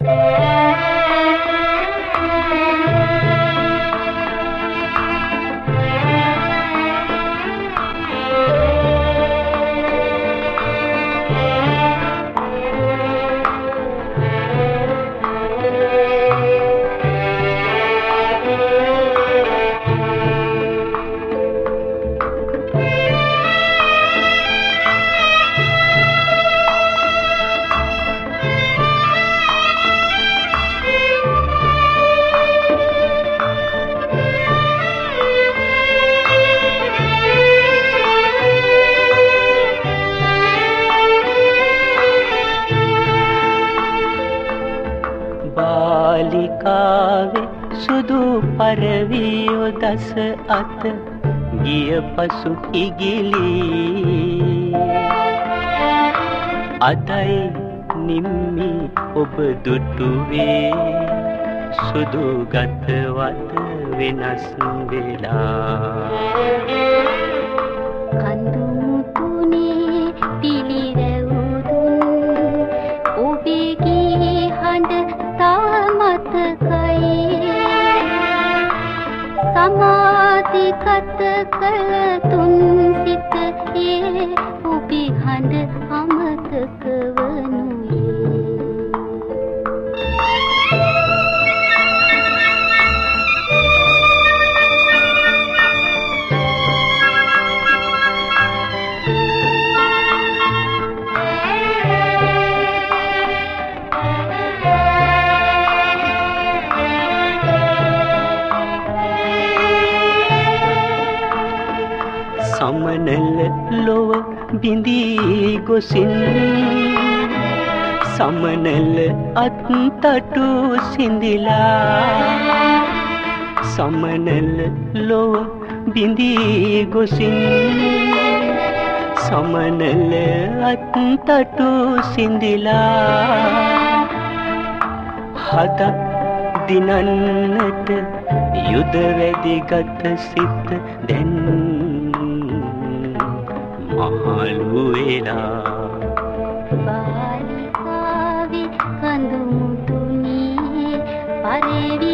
बालिकावे सुदु परवियो दस अत गिय पसु इगिली अदय निम्मि ඔබ දුටුවේ සුදු ගතවත් වෙනස් වෙලා කඳු මුතුනේ පිළිරැවුදුන් ඔබේ ගී හඬ තාමතකයි සමාධිගත කළ තුන් සිත ඒ ඔබේ හඬ අමතක වනුයේ සමනල ලොව බිඳී ගොසින් සමනල අත්තටු සිඳිලා සමනල ලොව බිඳී ගොසින් සමනල අත්තටු සිඳිලා හද දිනන්නට යුද වැදිගත් සිත දැන් මහලු වෙලා बालिकावे कंदु मुतुनी परेवी